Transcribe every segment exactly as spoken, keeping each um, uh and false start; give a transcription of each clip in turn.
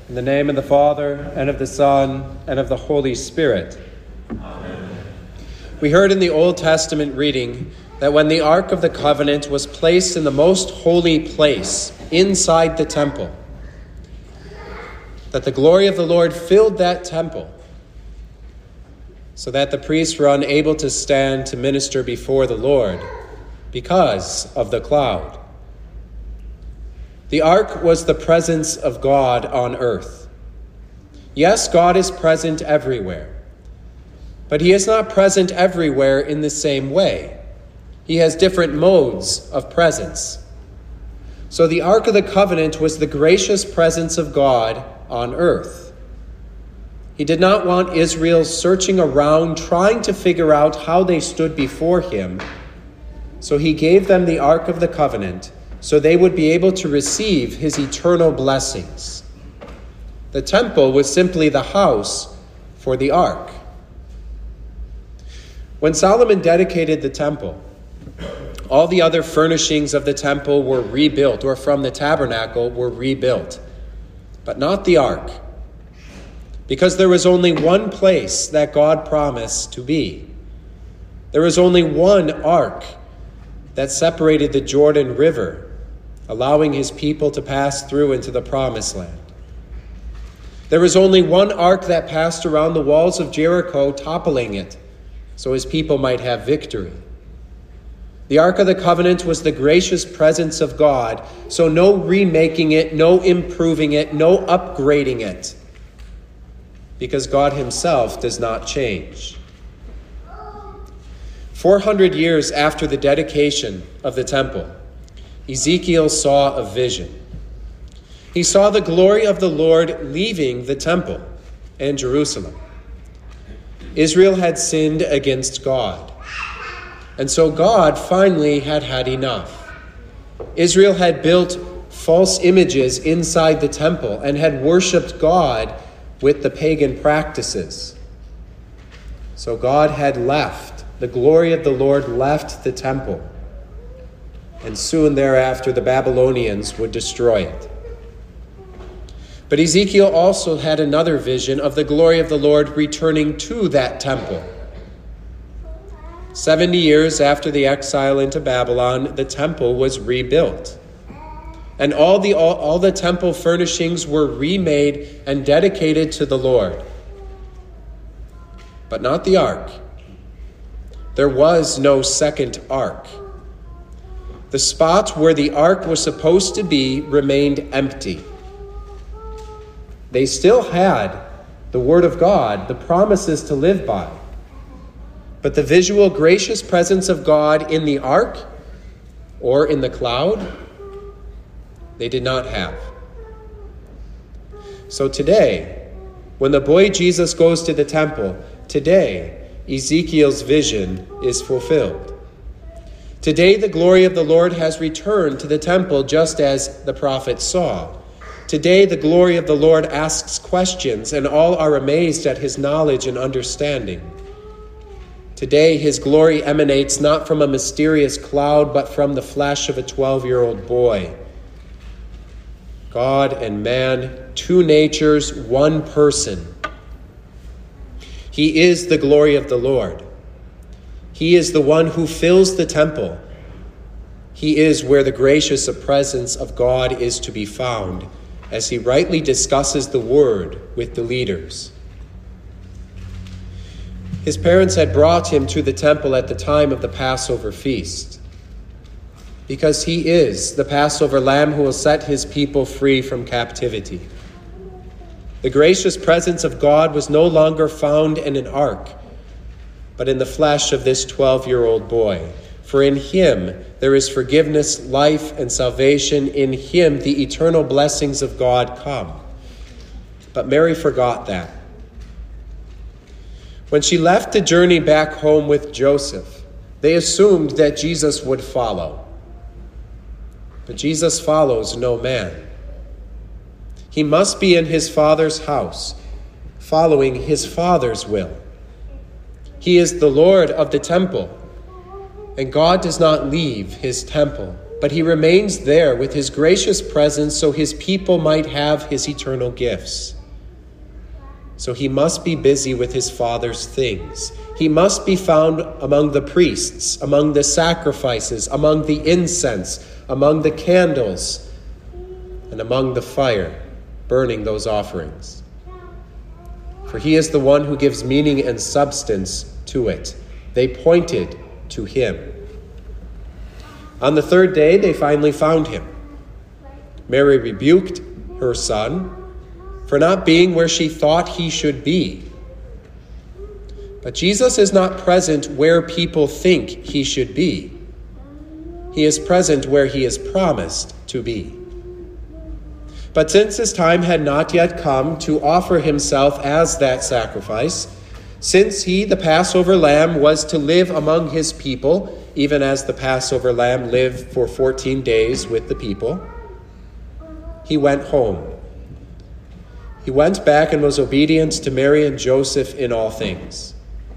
In the name of the Father, and of the Son, and of the Holy Spirit. Amen. We heard in the Old Testament reading that when the Ark of the Covenant was placed in the most holy place inside the temple, that the glory of the Lord filled that temple, so that the priests were unable to stand to minister before the Lord because of the cloud. The ark was the presence of God on earth. Yes, God is present everywhere, but he is not present everywhere in the same way. He has different modes of presence. So the Ark of the Covenant was the gracious presence of God on earth. He did not want Israel searching around, trying to figure out how they stood before him. So he gave them the Ark of the Covenant so they would be able to receive his eternal blessings. The temple was simply the house for the ark. When Solomon dedicated the temple, all the other furnishings of the temple were rebuilt, or from the tabernacle were rebuilt, but not the ark, because there was only one place that God promised to be. There was only one ark that separated the Jordan River, allowing his people to pass through into the promised land. There was only one ark that passed around the walls of Jericho, toppling it, so his people might have victory. The Ark of the Covenant was the gracious presence of God, so no remaking it, no improving it, no upgrading it, because God himself does not change. Four hundred years after the dedication of the temple, Ezekiel saw a vision. He saw the glory of the Lord leaving the temple and Jerusalem. Israel had sinned against God, and so God finally had had enough. Israel had built false images inside the temple and had worshipped God with the pagan practices. So God had left. The glory of the Lord left the temple. And soon thereafter, the Babylonians would destroy it. But Ezekiel also had another vision of the glory of the Lord returning to that temple. Seventy years after the exile into Babylon, the temple was rebuilt. And all the, all, all the temple furnishings were remade and dedicated to the Lord. But not the ark. There was no second ark. The spot where the ark was supposed to be remained empty. They still had the word of God, the promises to live by. But the visual, gracious presence of God in the ark or in the cloud, they did not have. So today, when the boy Jesus goes to the temple, today, Ezekiel's vision is fulfilled. Today, the glory of the Lord has returned to the temple just as the prophet saw. Today, the glory of the Lord asks questions, and all are amazed at his knowledge and understanding. Today, his glory emanates not from a mysterious cloud, but from the flesh of a twelve-year-old boy. God and man, two natures, one person. He is the glory of the Lord. He is the one who fills the temple. He is where the gracious presence of God is to be found, as he rightly discusses the word with the leaders. His parents had brought him to the temple at the time of the Passover feast, because he is the Passover lamb who will set his people free from captivity. The gracious presence of God was no longer found in an ark, but in the flesh of this twelve-year-old boy. For in him there is forgiveness, life, and salvation. In him the eternal blessings of God come. But Mary forgot that. When she left to journey back home with Joseph, they assumed that Jesus would follow. But Jesus follows no man. He must be in his Father's house, following his Father's will. He is the Lord of the temple, and God does not leave his temple but he remains there with his gracious presence so his people might have his eternal gifts. So he must be busy with his Father's things. He must be found among the priests, among the sacrifices, among the incense, among the candles, and among the fire, burning those offerings. For he is the one who gives meaning and substance to it. They pointed to him. On the third day, they finally found him. Mary rebuked her son for not being where she thought he should be. But Jesus is not present where people think he should be. He is present where he is promised to be. But since his time had not yet come to offer himself as that sacrifice, since he, the Passover lamb, was to live among his people, even as the Passover lamb lived for fourteen days with the people, he went home. He went back and was obedient to Mary and Joseph in all things.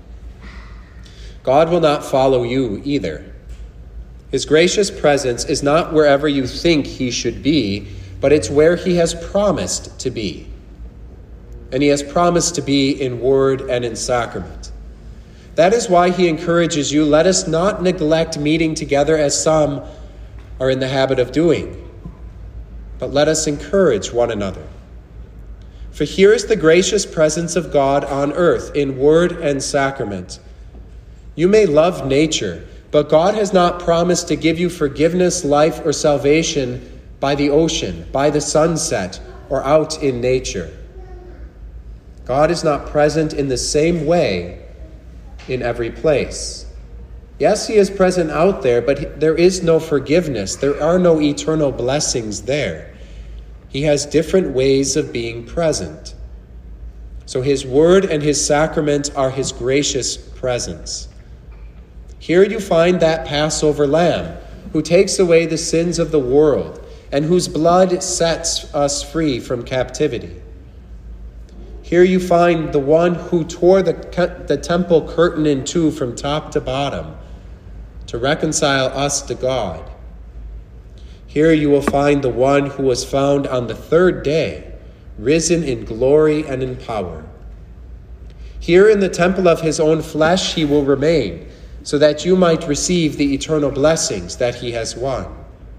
God will not follow you either. His gracious presence is not wherever you think he should be, but it's where he has promised to be. And he has promised to be in word and in sacrament. That is why he encourages you, let us not neglect meeting together as some are in the habit of doing, but let us encourage one another. For here is the gracious presence of God on earth in word and sacrament. You may love nature, but God has not promised to give you forgiveness, life, or salvation by the ocean, by the sunset, or out in nature. God is not present in the same way in every place. Yes, he is present out there, but there is no forgiveness. There are no eternal blessings there. He has different ways of being present. So his word and his sacrament are his gracious presence. Here you find that Passover lamb who takes away the sins of the world and whose blood sets us free from captivity. Here you find the one who tore the, the temple curtain in two from top to bottom to reconcile us to God. Here you will find the one who was found on the third day, risen in glory and in power. Here in the temple of his own flesh he will remain, so that you might receive the eternal blessings that he has won.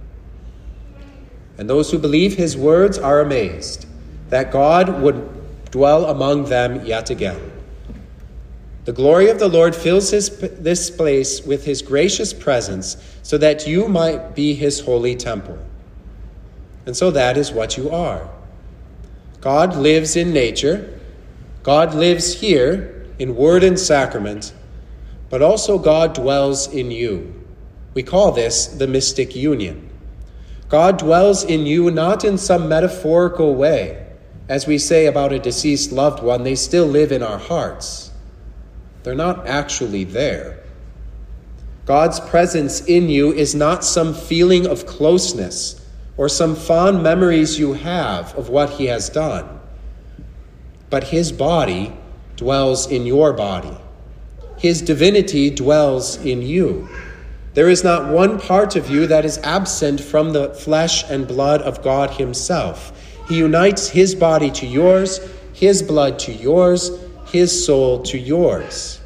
And those who believe his words are amazed that God would dwell among them yet again. The glory of the Lord fills his, this place with his gracious presence so that you might be his holy temple. And so that is what you are. God lives in nature. God lives here in word and sacrament, but also God dwells in you. We call this the mystic union. God dwells in you not in some metaphorical way. As we say about a deceased loved one, they still live in our hearts. They're not actually there. God's presence in you is not some feeling of closeness or some fond memories you have of what he has done. But his body dwells in your body. His divinity dwells in you. There is not one part of you that is absent from the flesh and blood of God himself. He unites his body to yours, his blood to yours, his soul to yours.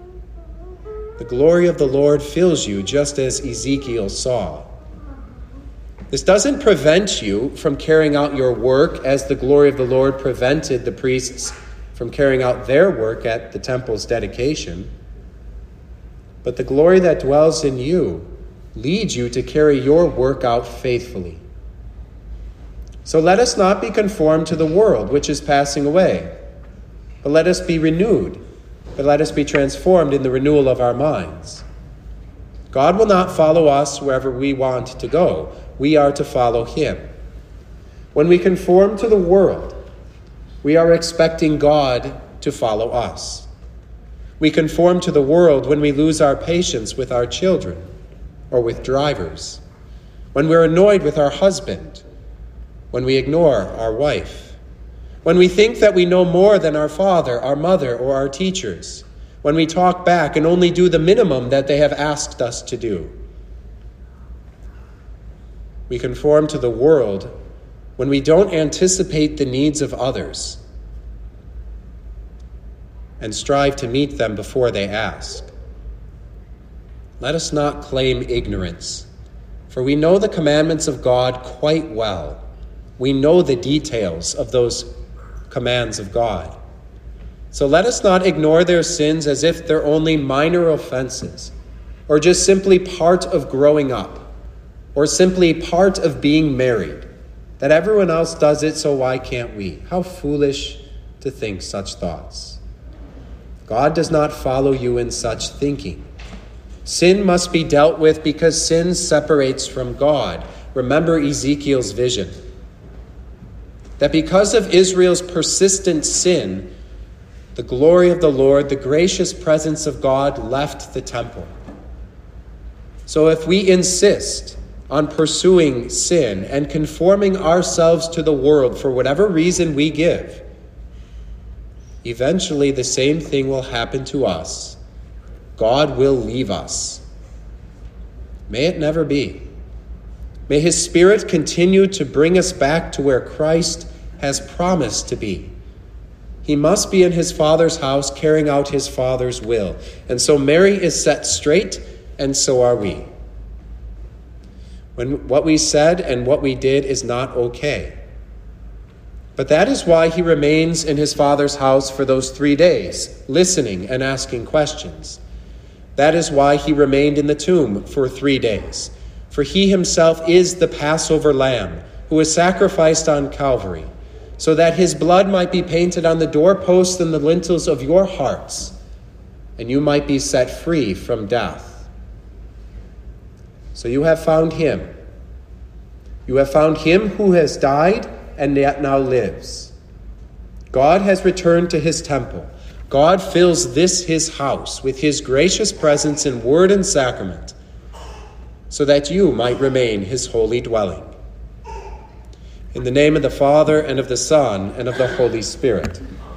The glory of the Lord fills you, just as Ezekiel saw. This doesn't prevent you from carrying out your work as the glory of the Lord prevented the priests from carrying out their work at the temple's dedication. But the glory that dwells in you leads you to carry your work out faithfully. So let us not be conformed to the world, which is passing away, but let us be renewed, but let us be transformed in the renewal of our minds. God will not follow us wherever we want to go. We are to follow him. When we conform to the world, we are expecting God to follow us. We conform to the world when we lose our patience with our children or with drivers, when we're annoyed with our husband, when we ignore our wife, when we think that we know more than our father, our mother, or our teachers, when we talk back and only do the minimum that they have asked us to do. We conform to the world when we don't anticipate the needs of others and strive to meet them before they ask. Let us not claim ignorance, for we know the commandments of God quite well. We know the details of those commands of God. So let us not ignore their sins as if they're only minor offenses, or just simply part of growing up, or simply part of being married, that everyone else does it, so why can't we? How foolish to think such thoughts. God does not follow you in such thinking. Sin must be dealt with because sin separates from God. Remember Ezekiel's vision. That because of Israel's persistent sin, the glory of the Lord, the gracious presence of God, left the temple. So if we insist on pursuing sin and conforming ourselves to the world for whatever reason we give, eventually the same thing will happen to us. God will leave us. May it never be. May his Spirit continue to bring us back to where Christ has promised to be. He must be in his Father's house carrying out his Father's will. And so Mary is set straight, and so are we. When what we said and what we did is not okay. But that is why he remains in his Father's house for those three days, listening and asking questions. That is why he remained in the tomb for three days. For he himself is the Passover lamb who was sacrificed on Calvary, so that his blood might be painted on the doorposts and the lintels of your hearts, and you might be set free from death. So you have found him. You have found him who has died and yet now lives. God has returned to his temple. God fills this his house with his gracious presence in word and sacrament, so that you might remain his holy dwelling. In the name of the Father, and of the Son, and of the Holy Spirit.